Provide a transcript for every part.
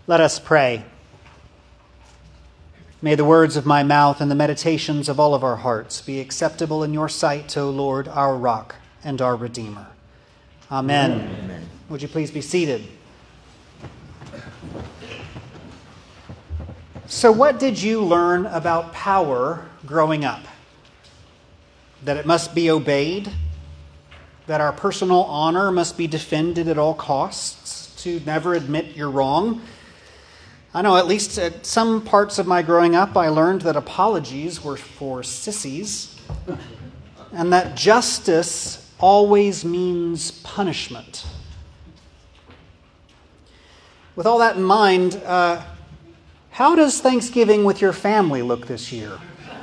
Let us pray. May the words of my mouth and the meditations of all of our hearts be acceptable in your sight, O Lord, our rock and our Redeemer. Amen. Amen. Would you please be seated? So what did you learn about power growing up? That it must be obeyed? That our personal honor must be defended at all costs? To never admit you're wrong? I know at least at some parts of my growing up, I learned that apologies were for sissies and that justice always means punishment. With all that in mind, how does Thanksgiving with your family look this year?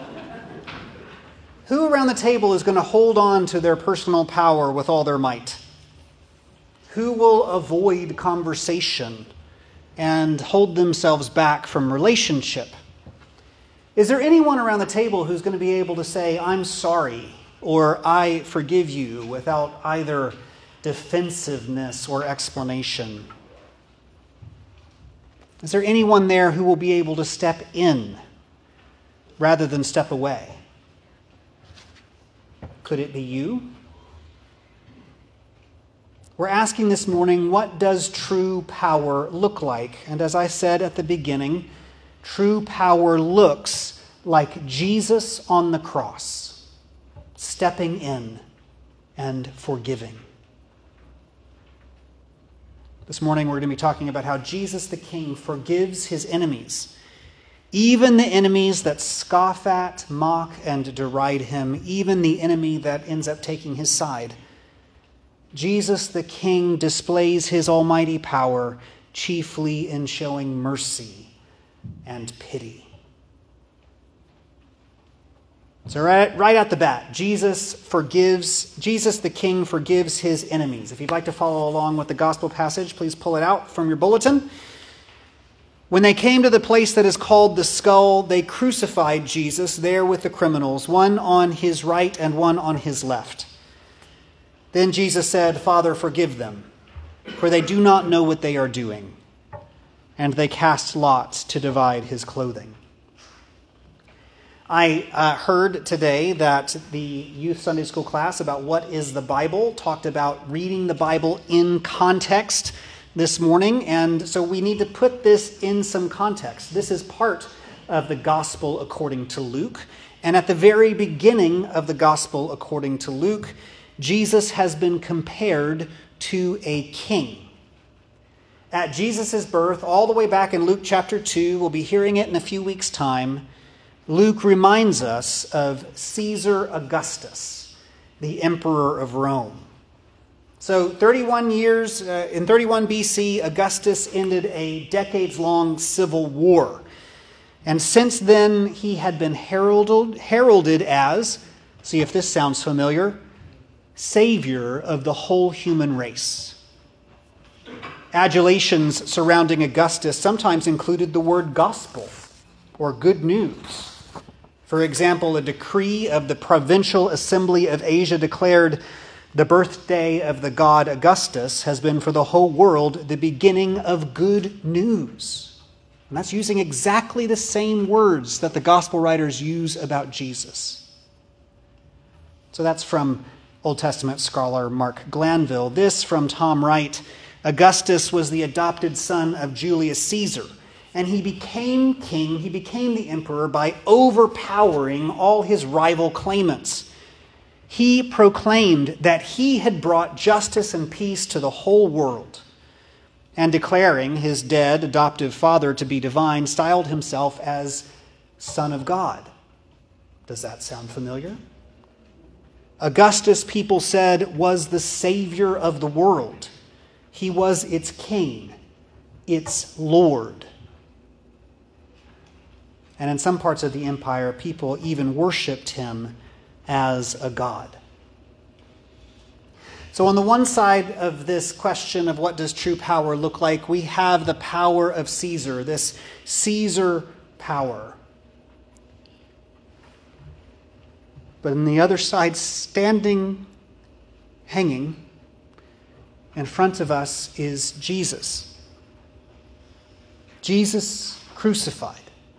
Who around the table is going to hold on to their personal power with all their might? Who will avoid conversation and hold themselves back from relationship? Is there anyone around the table who's going to be able to say, I'm sorry, or I forgive you, without either defensiveness or explanation? Is there anyone there who will be able to step in rather than step away? Could it be you? We're asking this morning, what does true power look like? And as I said at the beginning, true power looks like Jesus on the cross, stepping in and forgiving. This morning we're going to be talking about how Jesus the King forgives his enemies, even the enemies that scoff at, mock, and deride him, even the enemy that ends up taking his side. Jesus the King displays his almighty power chiefly in showing mercy and pity. So right at the bat, Jesus the King forgives his enemies. If you'd like to follow along with the gospel passage, please pull it out from your bulletin. When they came to the place that is called the Skull, they crucified Jesus there with the criminals, one on his right and one on his left. Then Jesus said, Father, forgive them, for they do not know what they are doing. And they cast lots to divide his clothing. I heard today that the youth Sunday school class about what is the Bible talked about reading the Bible in context this morning. And so we need to put this in some context. This is part of the Gospel according to Luke. And at the very beginning of the Gospel according to Luke, Jesus has been compared to a king. At Jesus' birth, all the way back in Luke chapter 2, we'll be hearing it in a few weeks' time, Luke reminds us of Caesar Augustus, the emperor of Rome. So 31 years, in 31 BC, Augustus ended a decades-long civil war. And since then, he had been heralded as, see if this sounds familiar, Savior of the whole human race. Adulations surrounding Augustus sometimes included the word gospel or good news. For example, a decree of the Provincial Assembly of Asia declared the birthday of the god Augustus has been for the whole world the beginning of good news. And that's using exactly the same words that the gospel writers use about Jesus. So that's from Old Testament scholar Mark Glanville. This from Tom Wright. Augustus was the adopted son of Julius Caesar, and he became king, he became the emperor by overpowering all his rival claimants. He proclaimed that he had brought justice and peace to the whole world, and declaring his dead adoptive father to be divine, styled himself as Son of God. Does that sound familiar? Augustus, people said, was the savior of the world. He was its king, its Lord. And in some parts of the empire, people even worshipped him as a god. So on the one side of this question of what does true power look like, we have the power of Caesar, this Caesar power. But on the other side, hanging in front of us is Jesus. Jesus crucified,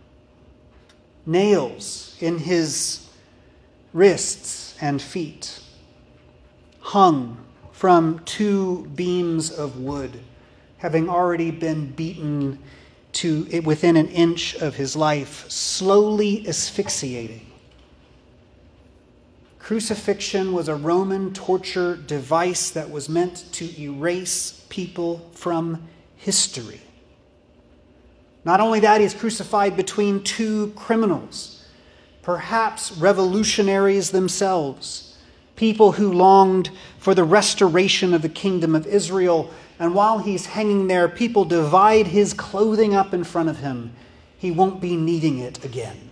nails in his wrists and feet, hung from 2 beams of wood, having already been beaten to within an inch of his life, slowly asphyxiating. Crucifixion was a Roman torture device that was meant to erase people from history. Not only that, he's crucified between 2 criminals, perhaps revolutionaries themselves, people who longed for the restoration of the kingdom of Israel. And while he's hanging there, people divide his clothing up in front of him. He won't be needing it again.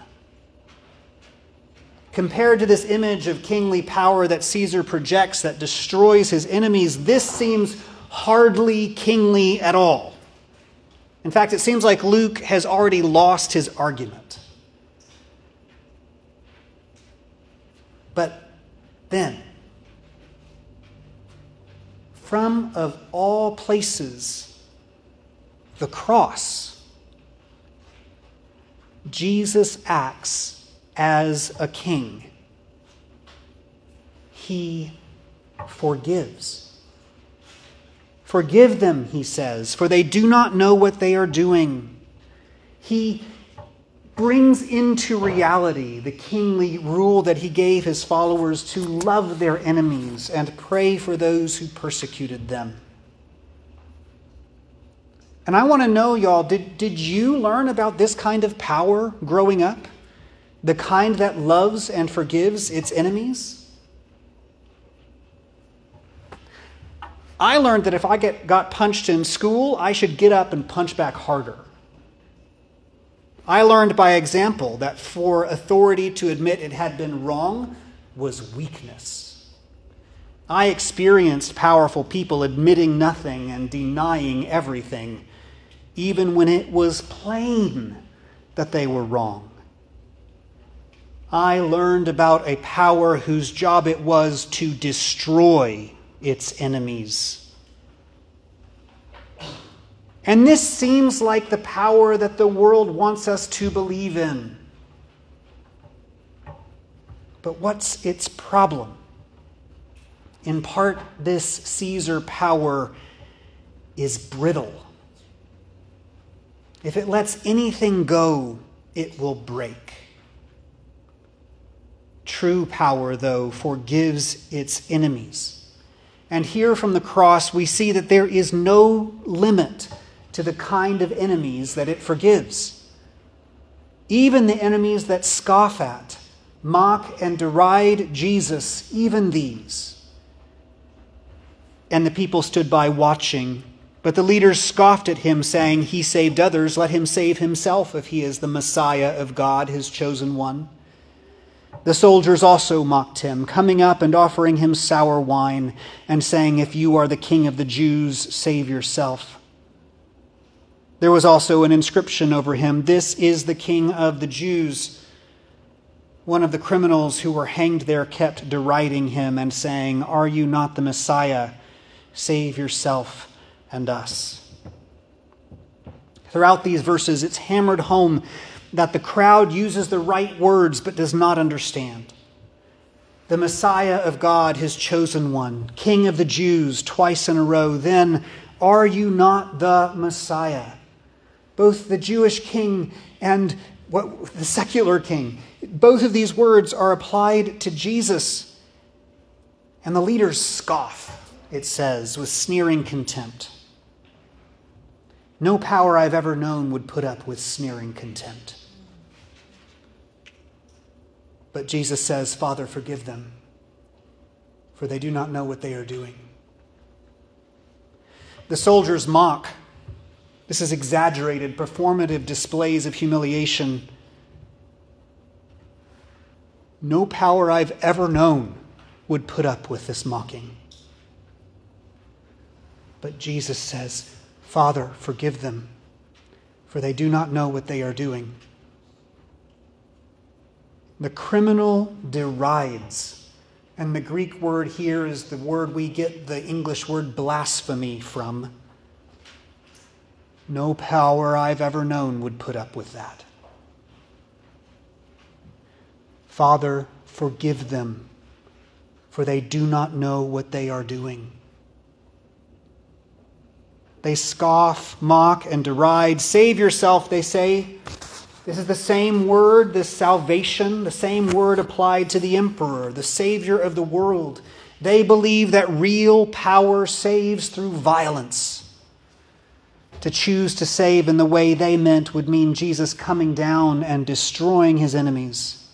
Compared to this image of kingly power that Caesar projects that destroys his enemies, this seems hardly kingly at all. In fact, it seems like Luke has already lost his argument. But then, from of all places, the cross, Jesus acts as a king. He forgives. Forgive them, he says, for they do not know what they are doing. He brings into reality the kingly rule that he gave his followers to love their enemies and pray for those who persecuted them. And I want to know, y'all, did you learn about this kind of power growing up? The kind that loves and forgives its enemies? I learned that if I got punched in school, I should get up and punch back harder. I learned by example that for authority to admit it had been wrong was weakness. I experienced powerful people admitting nothing and denying everything, even when it was plain that they were wrong. I learned about a power whose job it was to destroy its enemies. And this seems like the power that the world wants us to believe in. But what's its problem? In part, this Caesar power is brittle. If it lets anything go, it will break. True power, though, forgives its enemies. And here from the cross, we see that there is no limit to the kind of enemies that it forgives. Even the enemies that scoff at, mock, and deride Jesus, even these. And the people stood by watching, but the leaders scoffed at him, saying, "He saved others, let him save himself if he is the Messiah of God, his chosen one." The soldiers also mocked him, coming up and offering him sour wine, and saying, "If you are the king of the Jews, save yourself." There was also an inscription over him, "This is the King of the Jews." One of the criminals who were hanged there kept deriding him and saying, "Are you not the Messiah? Save yourself and us." Throughout these verses, it's hammered home that the crowd uses the right words but does not understand. The Messiah of God, his chosen one, King of the Jews, twice in a row. Then, "Are you not the Messiah?" Both the Jewish king and the secular king, both of these words are applied to Jesus. And the leaders scoff, it says, with sneering contempt. No power I've ever known would put up with sneering contempt. But Jesus says, "Father, forgive them, for they do not know what they are doing." The soldiers mock. This is exaggerated, performative displays of humiliation. No power I've ever known would put up with this mocking. But Jesus says, "Father, forgive them, for they do not know what they are doing." The criminal derides, and the Greek word here is the word we get the English word blasphemy from. No power I've ever known would put up with that. Father, forgive them, for they do not know what they are doing. They scoff, mock, and deride. Save yourself, they say. This is the same word, this salvation, the same word applied to the emperor, the savior of the world. They believe that real power saves through violence. To choose to save in the way they meant would mean Jesus coming down and destroying his enemies.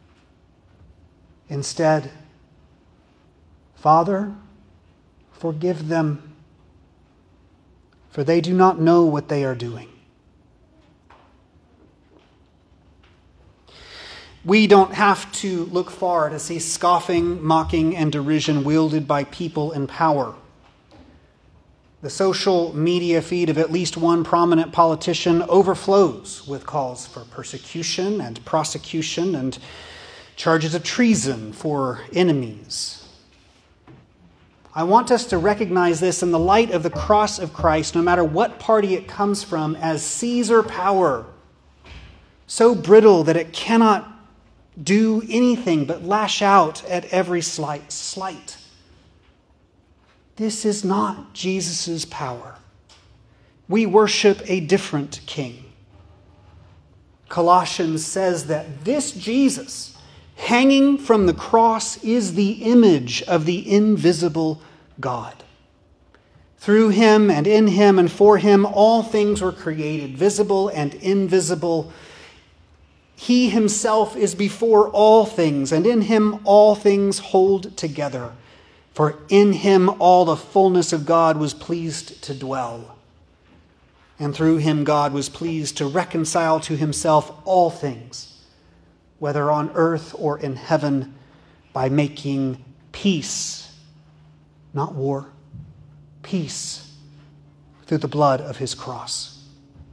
Instead, Father, forgive them, for they do not know what they are doing. We don't have to look far to see scoffing, mocking, and derision wielded by people in power. The social media feed of at least one prominent politician overflows with calls for persecution and prosecution and charges of treason for enemies. I want us to recognize this in the light of the cross of Christ, no matter what party it comes from, as Caesar power, so brittle that it cannot do anything but lash out at every slight. This is not Jesus' power. We worship a different king. Colossians says that this Jesus, hanging from the cross, is the image of the invisible God. Through him and in him and for him, all things were created, visible and invisible. He himself is before all things, and in him all things hold together. For in him all the fullness of God was pleased to dwell. And through him God was pleased to reconcile to himself all things, whether on earth or in heaven, by making peace, not war, peace, through the blood of his cross.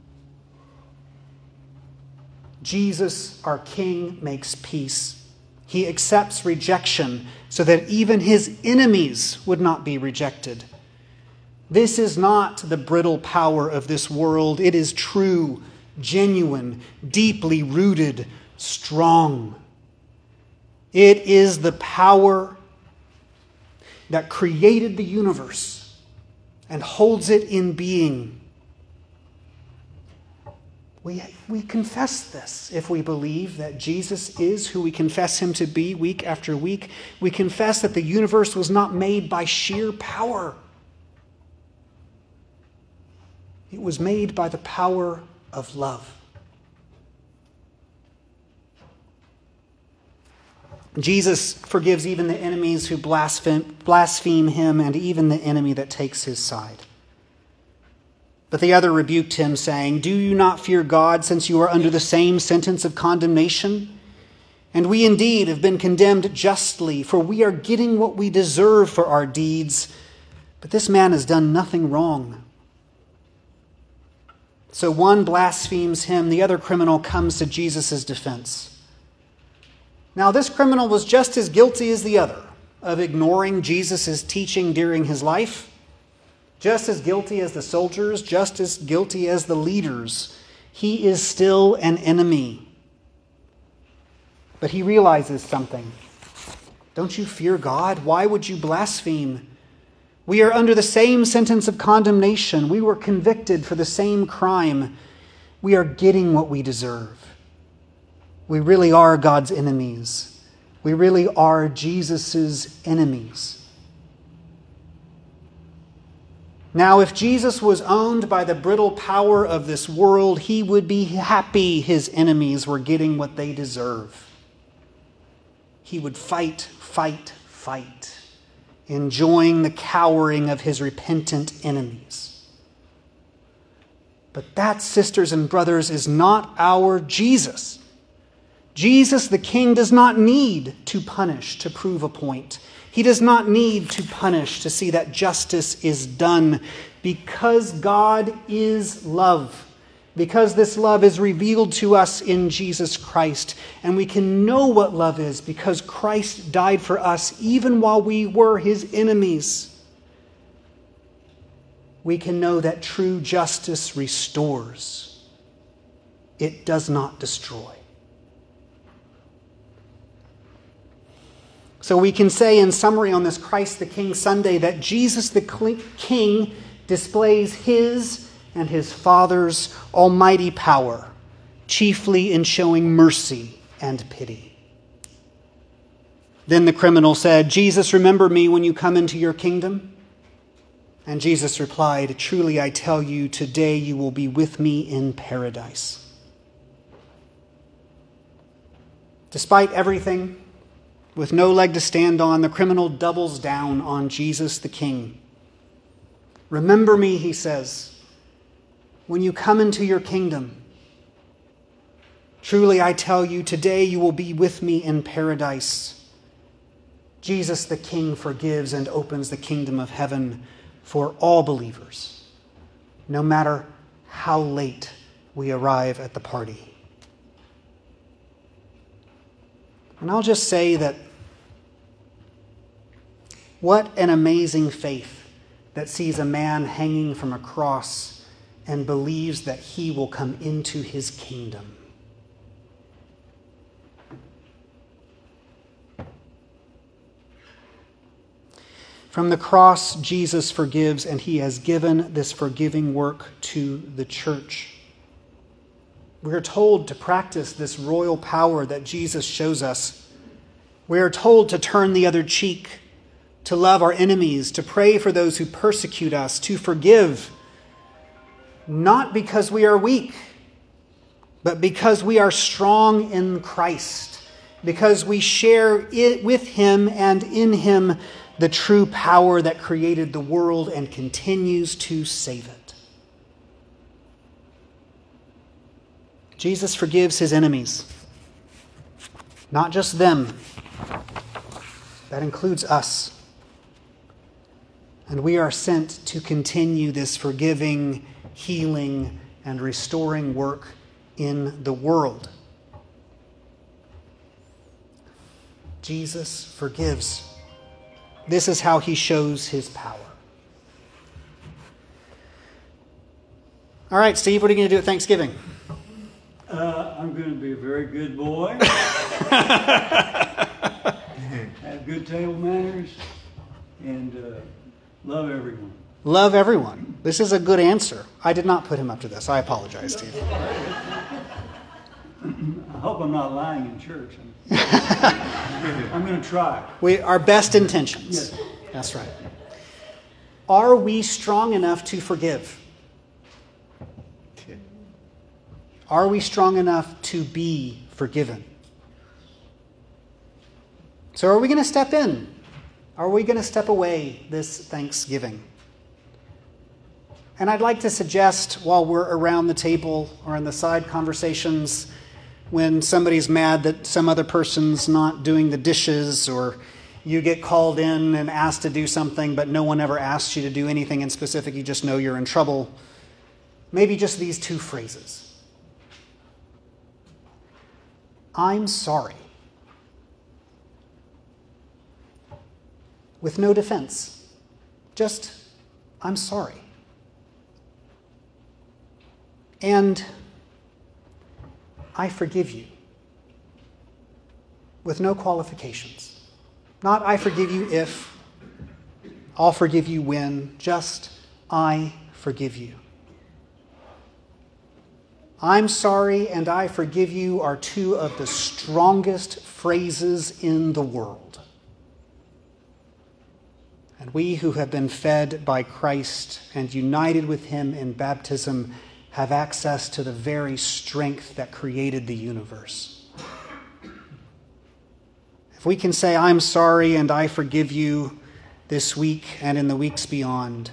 Jesus, our King, makes peace. He accepts rejection so that even his enemies would not be rejected. This is not the brittle power of this world. It is true, genuine, deeply rooted, strong. It is the power that created the universe and holds it in being. We confess this if we believe that Jesus is who we confess him to be week after week. We confess that the universe was not made by sheer power. It was made by the power of love. Jesus forgives even the enemies who blaspheme him and even the enemy that takes his side. But the other rebuked him, saying, "Do you not fear God, since you are under the same sentence of condemnation? And we indeed have been condemned justly, for we are getting what we deserve for our deeds. But this man has done nothing wrong." So one blasphemes him, the other criminal comes to Jesus' defense. Now this criminal was just as guilty as the other of ignoring Jesus' teaching during his life. Just as guilty as the soldiers, just as guilty as the leaders. He is still an enemy. But he realizes something. Don't you fear God? Why would you blaspheme? We are under the same sentence of condemnation. We were convicted for the same crime. We are getting what we deserve. We really are God's enemies. We really are Jesus' enemies. Now, if Jesus was owned by the brittle power of this world, he would be happy his enemies were getting what they deserve. He would fight, enjoying the cowering of his repentant enemies. But that, sisters and brothers, is not our Jesus. Jesus, the King, does not need to punish to prove a point. He does not need to punish to see that justice is done, because God is love. Because this love is revealed to us in Jesus Christ. And we can know what love is because Christ died for us even while we were his enemies. we can know that true justice restores. It does not destroy. So we can say in summary on this Christ the King Sunday that Jesus the King displays his and his Father's almighty power, chiefly in showing mercy and pity. Then the criminal said, "Jesus, remember me when you come into your kingdom." And Jesus replied, "Truly I tell you, today you will be with me in paradise." Despite everything, with no leg to stand on, the criminal doubles down on Jesus the King. "Remember me," he says, "when you come into your kingdom. Truly I tell you, today you will be with me in paradise." Jesus the King forgives and opens the kingdom of heaven for all believers, no matter how late we arrive at the party. And I'll just say that what an amazing faith that sees a man hanging from a cross and believes that he will come into his kingdom. From the cross, Jesus forgives, and he has given this forgiving work to the church. We are told to practice this royal power that Jesus shows us. We are told to turn the other cheek, to love our enemies, to pray for those who persecute us, to forgive, not because we are weak, but because we are strong in Christ, because we share it with him and in him the true power that created the world and continues to save it. Jesus forgives his enemies, not just them. That includes us. And we are sent to continue this forgiving, healing, and restoring work in the world. Jesus forgives. This is how he shows his power. All right, Steve, what are you going to do at Thanksgiving? I'm going to be a very good boy. Have good table manners and love everyone. Love everyone. This is a good answer. I did not put him up to this. I apologize, Steve. I hope I'm not lying in church. I'm going to try. Our best intentions. Yes. That's right. Are we strong enough to forgive? Are we strong enough to be forgiven? So are we going to step in? Are we going to step away this Thanksgiving? And I'd like to suggest, while we're around the table or in the side conversations, when somebody's mad that some other person's not doing the dishes, or you get called in and asked to do something, but no one ever asks you to do anything in specific, you just know you're in trouble, maybe just these two phrases. I'm sorry. With no defense. Just, I'm sorry. And I forgive you. With no qualifications. Not I forgive you if, I'll forgive you when, just I forgive you. I'm sorry and I forgive you are two of the strongest phrases in the world. And we who have been fed by Christ and united with him in baptism have access to the very strength that created the universe. If we can say, I'm sorry and I forgive you this week and in the weeks beyond,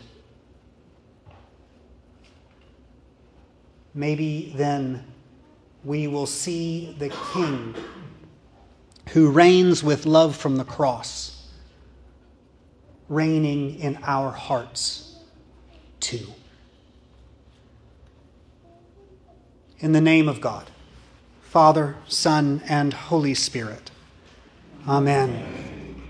maybe then we will see the King who reigns with love from the cross, reigning in our hearts too. In the name of God, Father, Son, and Holy Spirit. Amen.